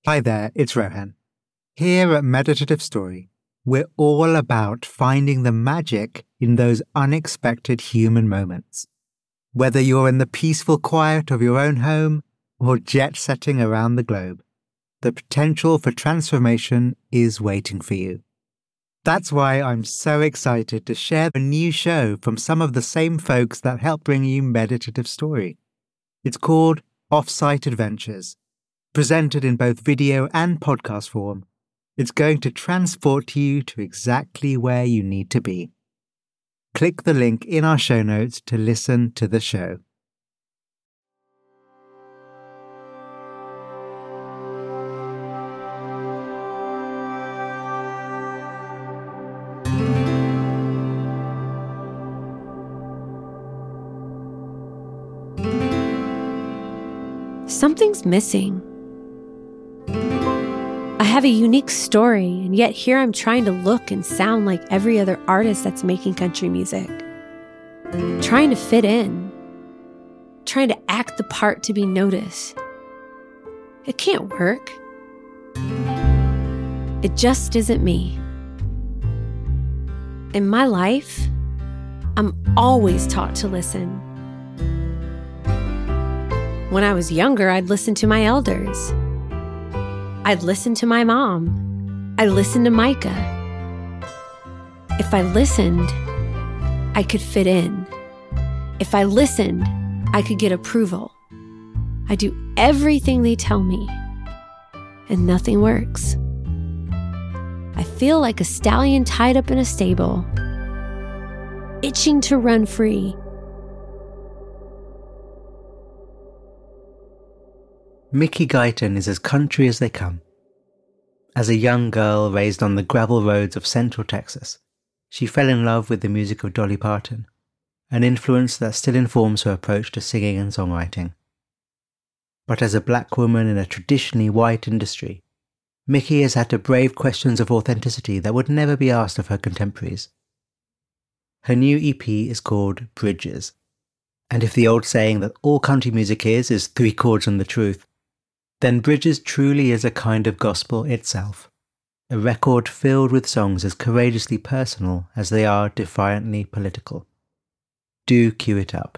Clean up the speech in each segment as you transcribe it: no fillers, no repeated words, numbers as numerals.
Hi there, it's Rohan. Here at Meditative Story, we're all about finding the magic in those unexpected human moments. Whether you're in the peaceful quiet of your own home or jet-setting around the globe, the potential for transformation is waiting for you. That's why I'm so excited to share a new show from some of the same folks that help bring you Meditative Story. It's called Offsite Adventures. Presented in both video and podcast form, it's going to transport you to exactly where you need to be. Click the link in our show notes to listen to the show. Something's missing. I have a unique story, and yet here I'm trying to look and sound like every other artist that's making country music. Trying to fit in. Trying to act the part to be noticed. It can't work. It just isn't me. In my life, I'm always taught to listen. When I was younger, I'd listen to my elders. I'd listen to my mom. I listened to Micah. If I listened, I could fit in. If I listened, I could get approval. I do everything they tell me, and nothing works. I feel like a stallion tied up in a stable, itching to run free. Mickey Guyton is as country as they come. As a young girl raised on the gravel roads of Central Texas, she fell in love with the music of Dolly Parton, an influence that still informs her approach to singing and songwriting. But as a black woman in a traditionally white industry, Mickey has had to brave questions of authenticity that would never be asked of her contemporaries. Her new EP is called Bridges, and if the old saying that all country music is 3 chords and the truth, then Bridges truly is a kind of gospel itself, a record filled with songs as courageously personal as they are defiantly political. Do cue it up.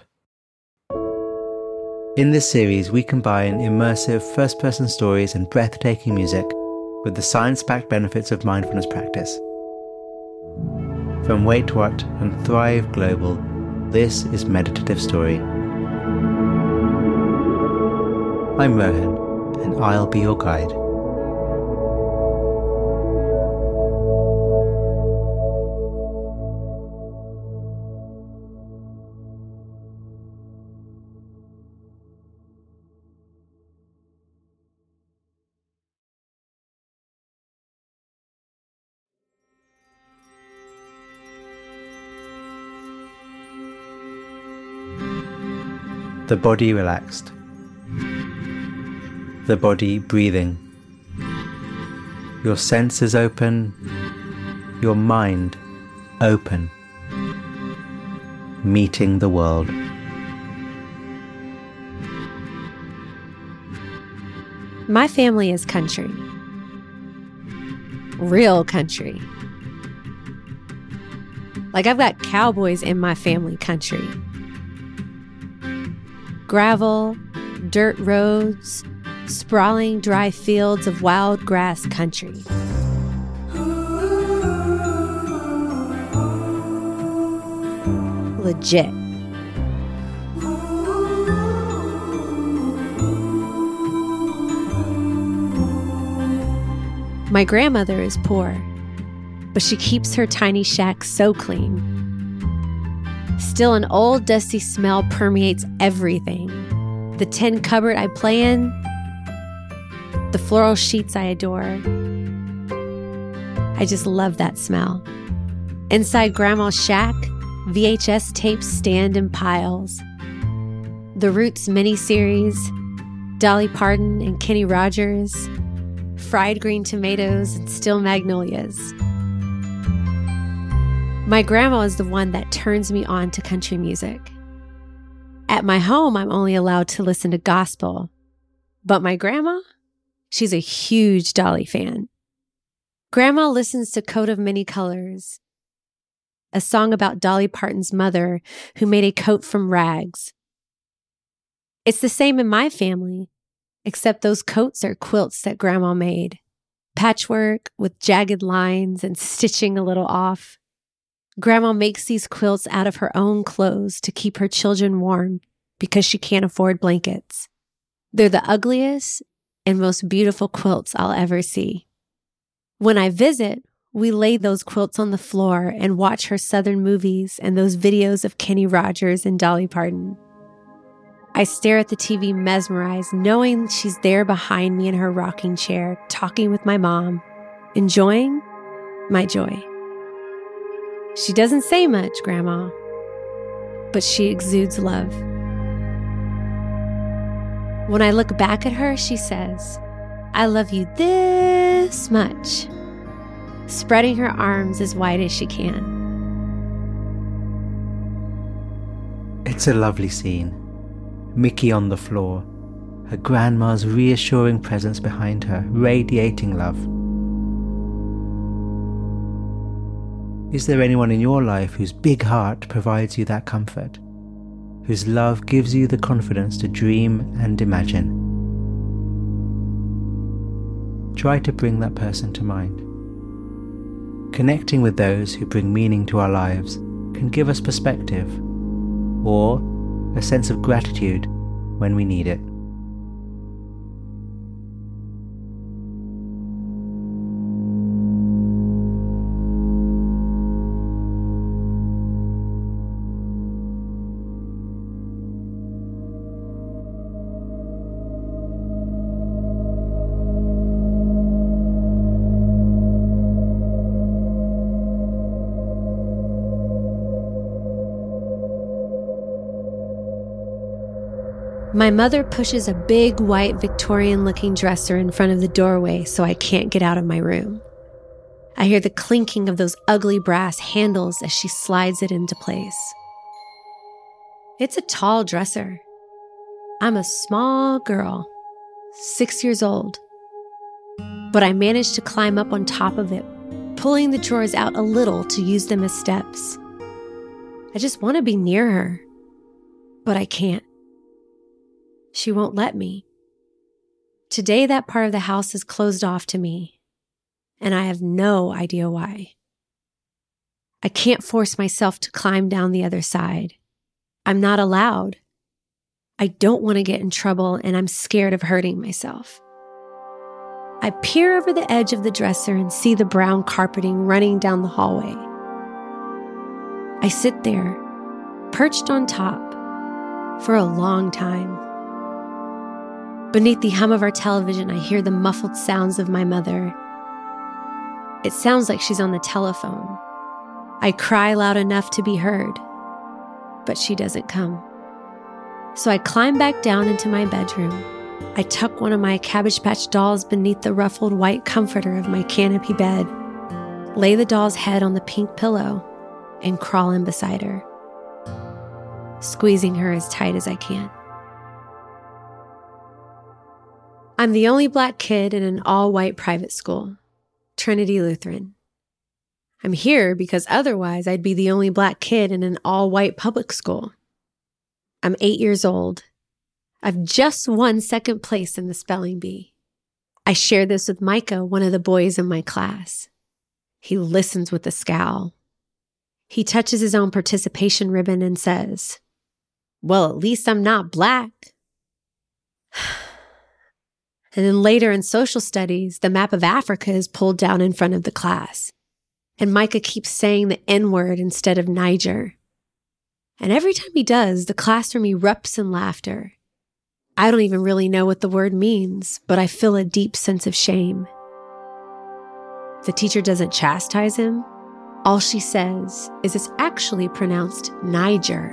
In this series, we combine immersive first-person stories and breathtaking music with the science-backed benefits of mindfulness practice. From Wait What and Thrive Global, this is Meditative Story. I'm Rohan, and I'll be your guide. The body relaxed. The body breathing. Your senses open. Your mind open. Meeting the world. My family is country. Real country. Like I've got cowboys in my family country. Gravel, dirt roads, sprawling dry fields of wild grass country. Legit. My grandmother is poor, but she keeps her tiny shack so clean. Still, an old dusty smell permeates everything. The tin cupboard I play in, the floral sheets I adore. I just love that smell. Inside Grandma's shack, VHS tapes stand in piles. The Roots miniseries, Dolly Parton and Kenny Rogers, fried green tomatoes and still magnolias. My grandma is the one that turns me on to country music. At my home, I'm only allowed to listen to gospel. But my grandma, She's a huge Dolly fan. Grandma listens to Coat of Many Colors, a song about Dolly Parton's mother who made a coat from rags. It's the same in my family, except those coats are quilts that Grandma made. Patchwork with jagged lines and stitching a little off. Grandma makes these quilts out of her own clothes to keep her children warm because she can't afford blankets. They're the ugliest and most beautiful quilts I'll ever see. When I visit, we lay those quilts on the floor and watch her Southern movies and those videos of Kenny Rogers and Dolly Parton. I stare at the TV mesmerized, knowing she's there behind me in her rocking chair, talking with my mom, enjoying my joy. She doesn't say much, Grandma, but she exudes love. When I look back at her, she says, "I love you this much," spreading her arms as wide as she can. It's a lovely scene. Mickey on the floor, her grandma's reassuring presence behind her, radiating love. Is there anyone in your life whose big heart provides you that comfort, whose love gives you the confidence to dream and imagine? Try to bring that person to mind. Connecting with those who bring meaning to our lives can give us perspective, or a sense of gratitude when we need it. My mother pushes a big white Victorian-looking dresser in front of the doorway so I can't get out of my room. I hear the clinking of those ugly brass handles as she slides it into place. It's a tall dresser. I'm a small girl, 6 years old, but I managed to climb up on top of it, pulling the drawers out a little to use them as steps. I just want to be near her, but I can't. She won't let me. Today, that part of the house is closed off to me, and I have no idea why. I can't force myself to climb down the other side. I'm not allowed. I don't want to get in trouble, and I'm scared of hurting myself. I peer over the edge of the dresser and see the brown carpeting running down the hallway. I sit there, perched on top, for a long time. Beneath the hum of our television, I hear the muffled sounds of my mother. It sounds like she's on the telephone. I cry loud enough to be heard, but she doesn't come. So I climb back down into my bedroom. I tuck one of my Cabbage Patch dolls beneath the ruffled white comforter of my canopy bed, lay the doll's head on the pink pillow, and crawl in beside her, squeezing her as tight as I can. I'm the only Black kid in an all-white private school, Trinity Lutheran. I'm here because otherwise I'd be the only Black kid in an all-white public school. I'm 8 years old. I've just won second place in the spelling bee. I share this with Micah, one of the boys in my class. He listens with a scowl. He touches his own participation ribbon and says, "Well, at least I'm not Black." And then later in social studies, the map of Africa is pulled down in front of the class. And Micah keeps saying the N-word instead of Niger. And every time he does, the classroom erupts in laughter. I don't even really know what the word means, but I feel a deep sense of shame. The teacher doesn't chastise him. All she says is it's actually pronounced Niger.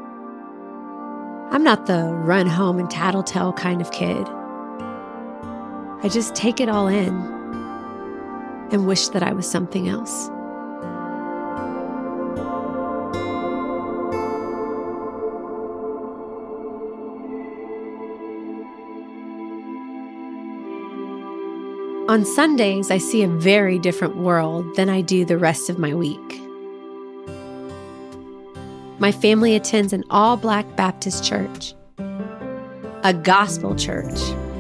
I'm not the run home and tattletale kind of kid. I just take it all in and wish that I was something else. On Sundays, I see a very different world than I do the rest of my week. My family attends an all-Black Baptist church, a gospel church.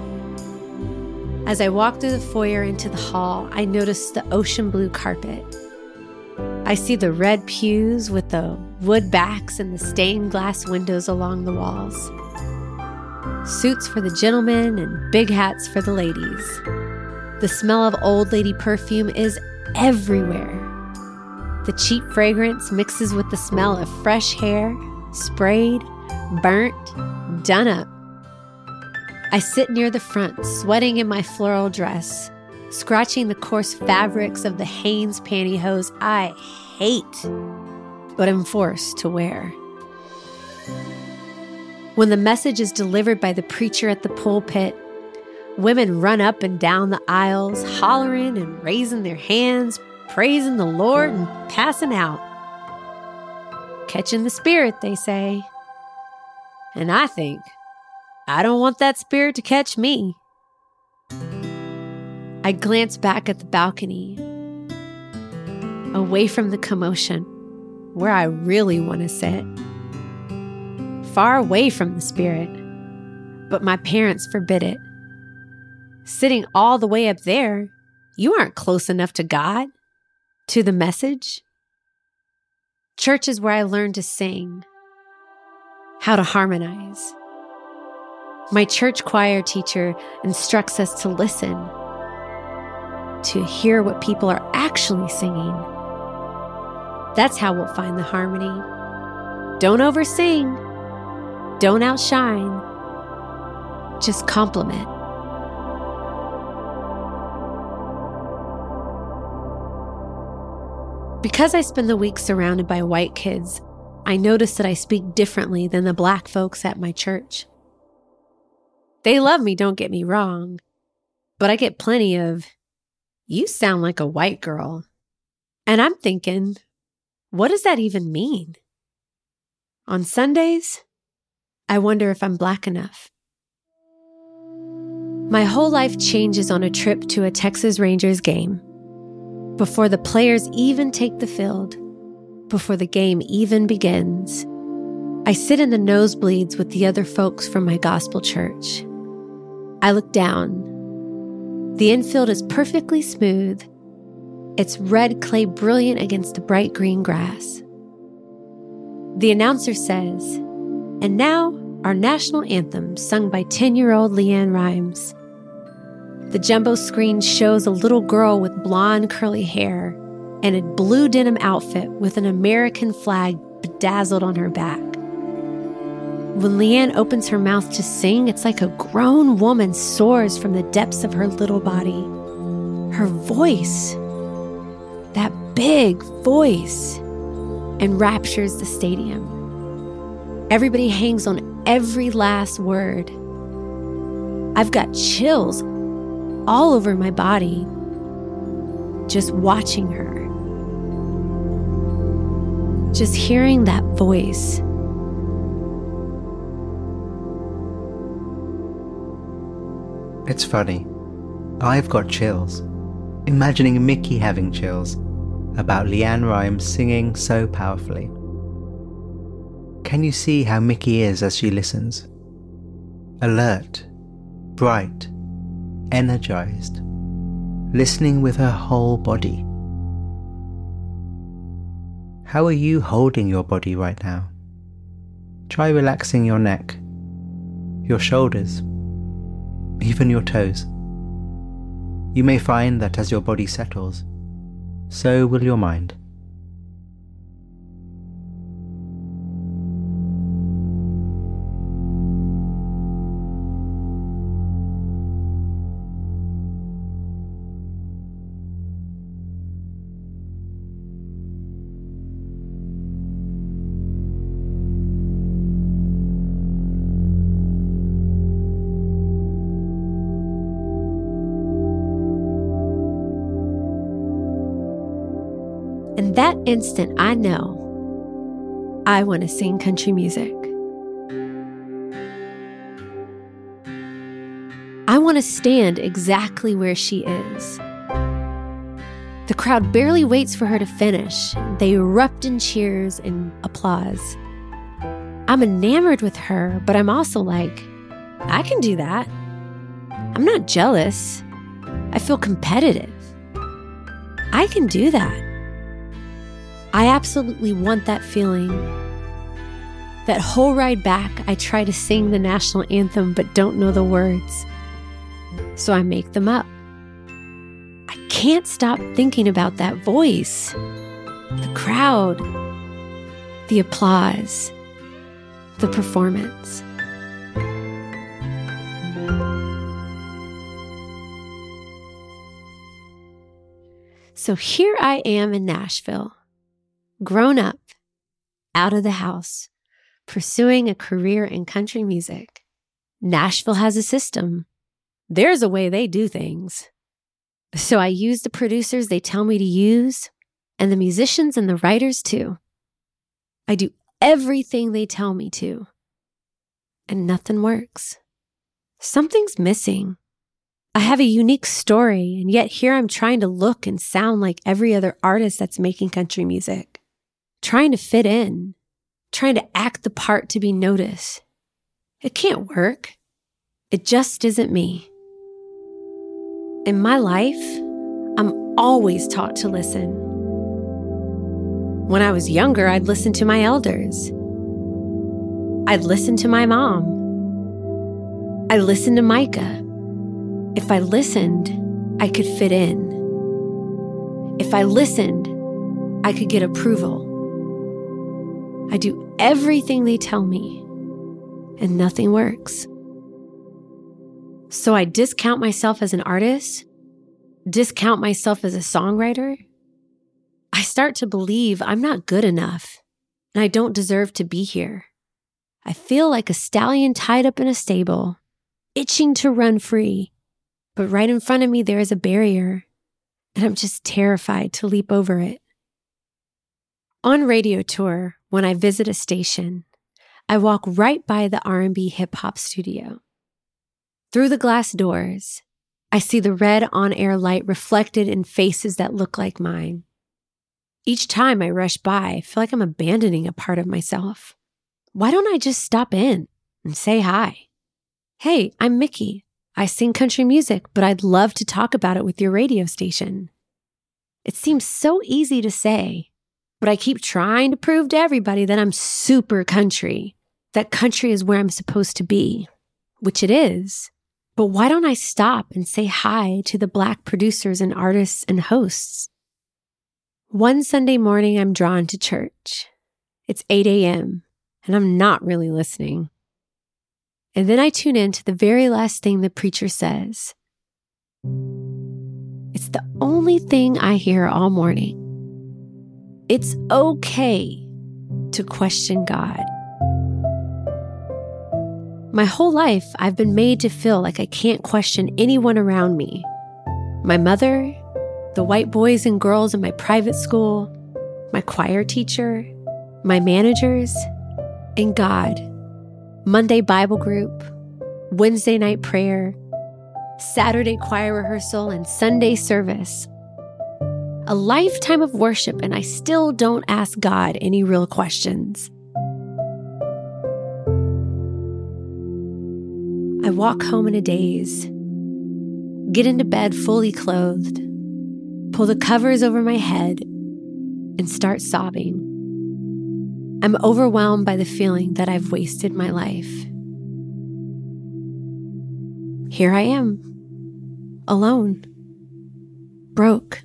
As I walk through the foyer into the hall, I notice the ocean blue carpet. I see the red pews with the wood backs and the stained glass windows along the walls. Suits for the gentlemen and big hats for the ladies. The smell of old lady perfume is everywhere. The cheap fragrance mixes with the smell of fresh hair, sprayed, burnt, done up. I sit near the front, sweating in my floral dress, scratching the coarse fabrics of the Hanes pantyhose I hate, but am forced to wear. When the message is delivered by the preacher at the pulpit, women run up and down the aisles, hollering and raising their hands, praising the Lord and passing out. Catching the spirit, they say. And I think, I don't want that spirit to catch me. I glance back at the balcony, away from the commotion, where I really want to sit. Far away from the spirit, but my parents forbid it. Sitting all the way up there, you aren't close enough to God, to the message. Church is where I learned to sing, how to harmonize. My church choir teacher instructs us to listen, to hear what people are actually singing. That's how we'll find the harmony. Don't oversing. Don't outshine. Just compliment. Because I spend the week surrounded by white kids, I notice that I speak differently than the Black folks at my church. They love me, don't get me wrong, but I get plenty of, "You sound like a white girl." And I'm thinking, what does that even mean? On Sundays, I wonder if I'm Black enough. My whole life changes on a trip to a Texas Rangers game. Before the players even take the field, before the game even begins, I sit in the nosebleeds with the other folks from my gospel church. I look down. The infield is perfectly smooth. Its red clay brilliant against the bright green grass. The announcer says, "And now, our national anthem sung by 10-year-old LeAnn Rimes." The jumbo screen shows a little girl with blonde curly hair and a blue denim outfit with an American flag bedazzled on her back. When LeAnn opens her mouth to sing, it's like a grown woman soars from the depths of her little body. Her voice, that big voice, enraptures the stadium. Everybody hangs on every last word. I've got chills all over my body just watching her. Just hearing that voice. It's funny. I've got chills, imagining Mickey having chills about LeAnn Rimes singing so powerfully. Can you see how Mickey is as she listens? Alert, bright, energized, listening with her whole body. How are you holding your body right now? Try relaxing your neck, your shoulders, even your toes. You may find that as your body settles, so will your mind. In that instant, I know I want to sing country music. I want want to stand exactly where she is. The crowd barely waits for her to finish. They erupt in cheers and applause. I'm enamored with her, but I'm also like, I can do that. I'm not jealous. I feel competitive. I can do that. I absolutely want that feeling. That whole ride back, I try to sing the national anthem but don't know the words. So I make them up. I can't stop thinking about that voice, the crowd, the applause, the performance. So here I am in Nashville, grown up, out of the house, pursuing a career in country music. Nashville has a system. There's a way they do things. So I use the producers they tell me to use, and the musicians and the writers too. I do everything they tell me to, and nothing works. Something's missing. I have a unique story, and yet here I'm trying to look and sound like every other artist that's making country music, trying to fit in, trying to act the part to be noticed. It can't work. It just isn't me. In my life, I'm always taught to listen. When I was younger, I'd listen to my elders. I'd listen to my mom. I listened to Micah. If I listened, I could fit in. If I listened, I could get approval. I do everything they tell me, and nothing works. So I discount myself as an artist, discount myself as a songwriter. I start to believe I'm not good enough, and I don't deserve to be here. I feel like a stallion tied up in a stable, itching to run free. But right in front of me, there is a barrier, and I'm just terrified to leap over it. On radio tour, when I visit a station, I walk right by the R&B hip-hop studio. Through the glass doors, I see the red on-air light reflected in faces that look like mine. Each time I rush by, I feel like I'm abandoning a part of myself. Why don't I just stop in and say hi? Hey, I'm Mickey. I sing country music, but I'd love to talk about it with your radio station. It seems so easy to say, but I keep trying to prove to everybody that I'm super country, that country is where I'm supposed to be, which it is. But why don't I stop and say hi to the Black producers and artists and hosts? One Sunday morning, I'm drawn to church. It's 8 a.m., and I'm not really listening. And then I tune in to the very last thing the preacher says. It's the only thing I hear all morning. It's okay to question God. My whole life, I've been made to feel like I can't question anyone around me. My mother, the white boys and girls in my private school, my choir teacher, my managers, and God. Monday Bible group, Wednesday night prayer, Saturday choir rehearsal, and Sunday service. A lifetime of worship, and I still don't ask God any real questions. I walk home in a daze, get into bed fully clothed, pull the covers over my head, and start sobbing. I'm overwhelmed by the feeling that I've wasted my life. Here I am, alone, broke.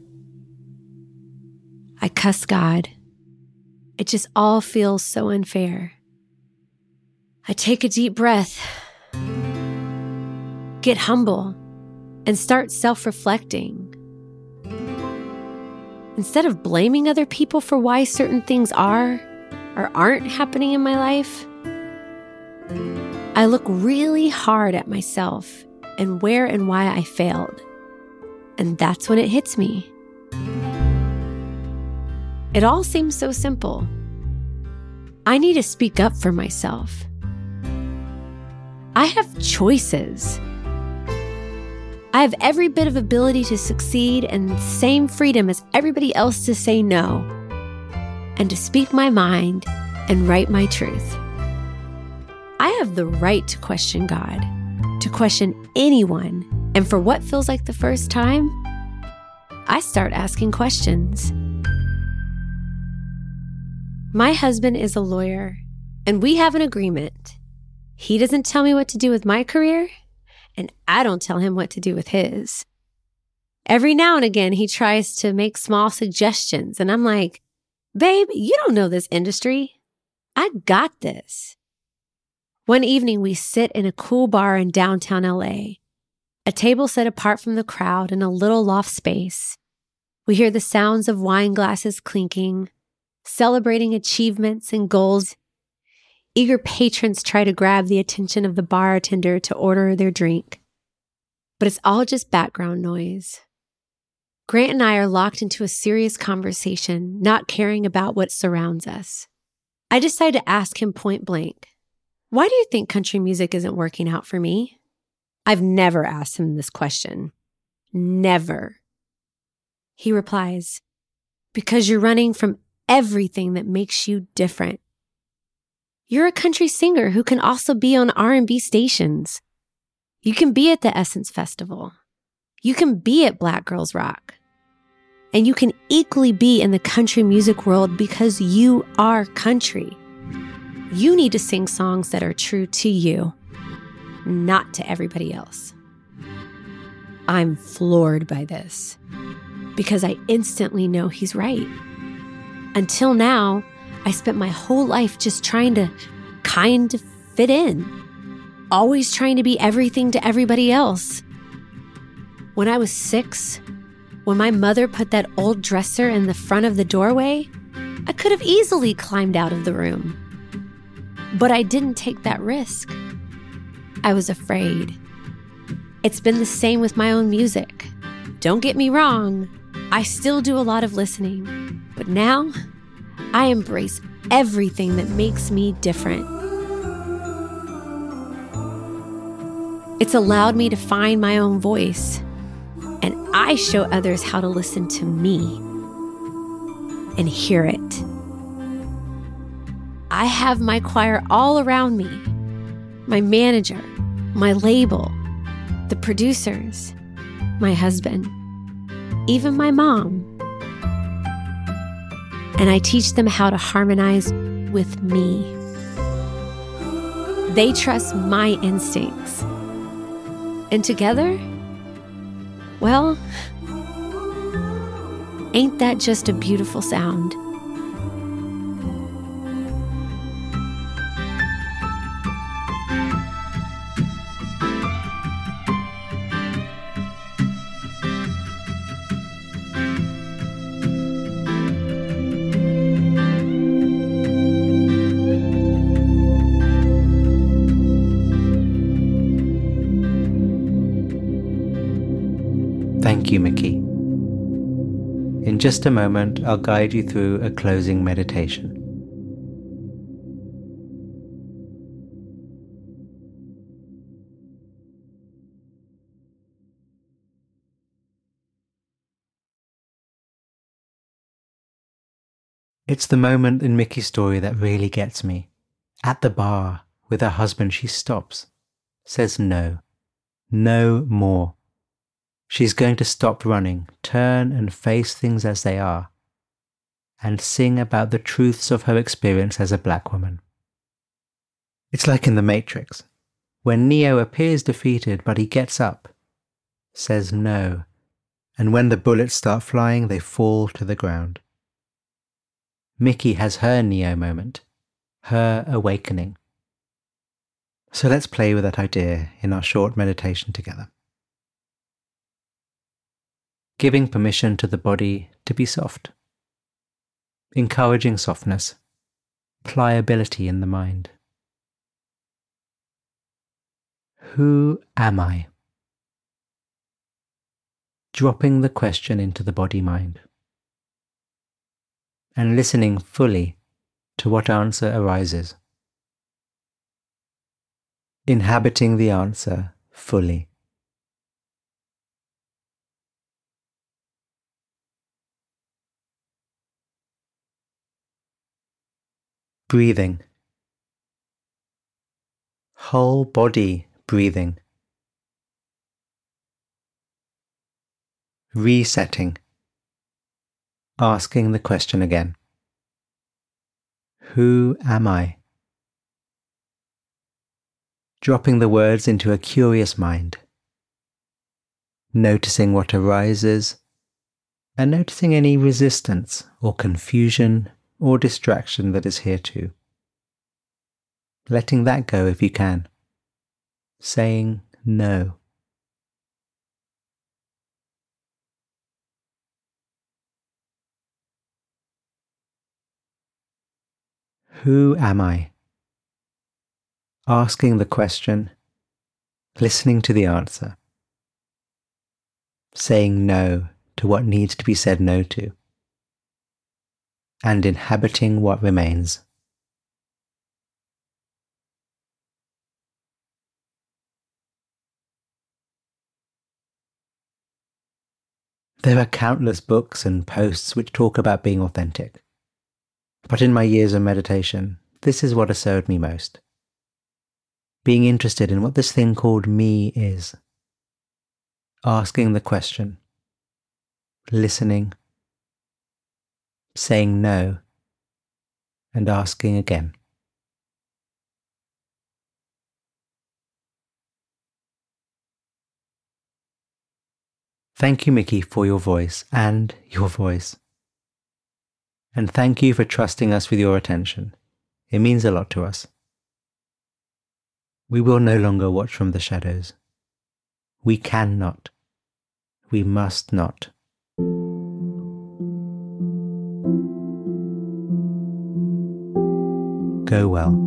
I cuss God. It just all feels so unfair. I take a deep breath, get humble, and start self-reflecting. Instead of blaming other people for why certain things are or aren't happening in my life, I look really hard at myself and where and why I failed. And that's when it hits me. It all seems so simple. I need to speak up for myself. I have choices. I have every bit of ability to succeed and the same freedom as everybody else to say no and to speak my mind and write my truth. I have the right to question God, to question anyone, and for what feels like the first time, I start asking questions. My husband is a lawyer, and we have an agreement. He doesn't tell me what to do with my career, and I don't tell him what to do with his. Every now and again, he tries to make small suggestions, and I'm like, babe, you don't know this industry. I got this. One evening, we sit in a cool bar in downtown LA, a table set apart from the crowd in a little loft space. We hear the sounds of wine glasses clinking, celebrating achievements and goals. Eager patrons try to grab the attention of the bartender to order their drink. But it's all just background noise. Grant and I are locked into a serious conversation, not caring about what surrounds us. I decide to ask him point blank, why do you think country music isn't working out for me? I've never asked him this question. Never. He replies, because you're running from everything that makes you different. You're a country singer who can also be on R&B stations. You can be at the Essence Festival. You can be at Black Girls Rock. And you can equally be in the country music world because you are country. You need to sing songs that are true to you, not to everybody else. I'm floored by this because I instantly know he's right. Until now, I spent my whole life just trying to kind of fit in, always trying to be everything to everybody else. When I was 6, when my mother put that old dresser in the front of the doorway, I could have easily climbed out of the room. But I didn't take that risk. I was afraid. It's been the same with my own music. Don't get me wrong, I still do a lot of listening, but now I embrace everything that makes me different. It's allowed me to find my own voice, and I show others how to listen to me and hear it. I have my choir all around me, my manager, my label, the producers, my husband, even my mom. And I teach them how to harmonize with me. They trust my instincts. And together, well, ain't that just a beautiful sound? Thank you, Mickey. In just a moment, I'll guide you through a closing meditation. It's the moment in Mickey's story that really gets me. At the bar, with her husband, she stops, says no, no more. She's going to stop running, turn and face things as they are, and sing about the truths of her experience as a black woman. It's like in The Matrix, when Neo appears defeated but he gets up, says no, and when the bullets start flying, they fall to the ground. Mickey has her Neo moment, her awakening. So let's play with that idea in our short meditation together. Giving permission to the body to be soft, encouraging softness, pliability in the mind. Who am I? Dropping the question into the body-mind and listening fully to what answer arises. Inhabiting the answer fully. Breathing. Whole body breathing. Resetting. Asking the question again. Who am I? Dropping the words into a curious mind. Noticing what arises, and noticing any resistance or confusion or distraction that is here too. Letting that go if you can. Saying no. Who am I? Asking the question, listening to the answer. Saying no to what needs to be said no to, and inhabiting what remains. There are countless books and posts which talk about being authentic. But in my years of meditation, this is what has served me most. Being interested in what this thing called me is. Asking the question. Listening. Saying no. And asking again. Thank you, Mickey, for your voice and your voice. And thank you for trusting us with your attention. It means a lot to us. We will no longer watch from the shadows. We cannot. We must not. Go well.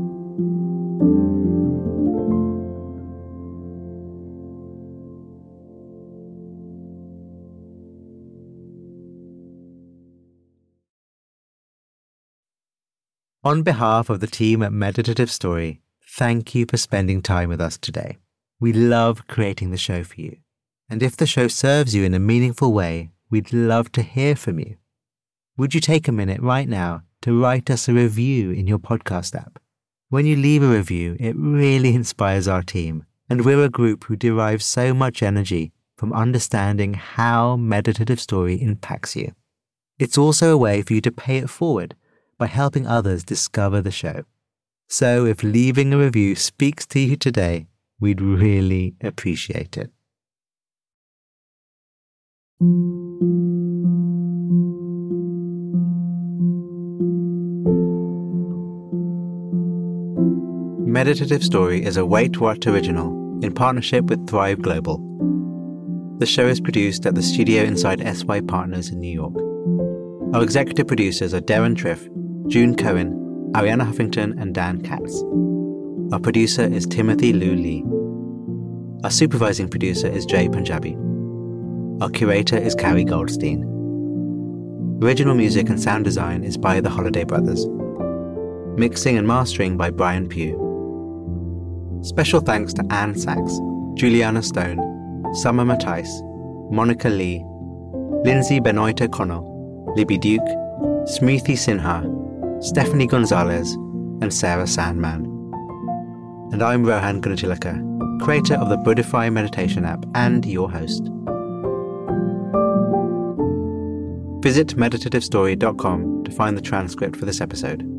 On behalf of the team at Meditative Story, thank you for spending time with us today. We love creating the show for you. And if the show serves you in a meaningful way, we'd love to hear from you. Would you take a minute right now to write us a review in your podcast app? When you leave a review, it really inspires our team, and we're a group who derive so much energy from understanding how Meditative Story impacts you. It's also a way for you to pay it forward by helping others discover the show. So if leaving a review speaks to you today, we'd really appreciate it. Meditative Story is a Wait What original in partnership with Thrive Global. The show is produced at the studio inside SY Partners in New York. Our executive producers are Darren Triff, June Cohen, Ariana Huffington, and Dan Katz. Our producer is Timothy Liu Lee. Our supervising producer is Jay Punjabi. Our curator is Carrie Goldstein. Original music and sound design is by the Holiday Brothers. Mixing and mastering by Brian Pugh. Special thanks to Anne Sachs, Juliana Stone, Summer Matthijs, Monica Lee, Lindsay Benoit O'Connell, Libby Duke, Smriti Sinha, Stephanie Gonzalez, and Sarah Sandman. And I'm Rohan Gunatilaka, creator of the Buddhify meditation app and your host. Visit meditativestory.com to find the transcript for this episode.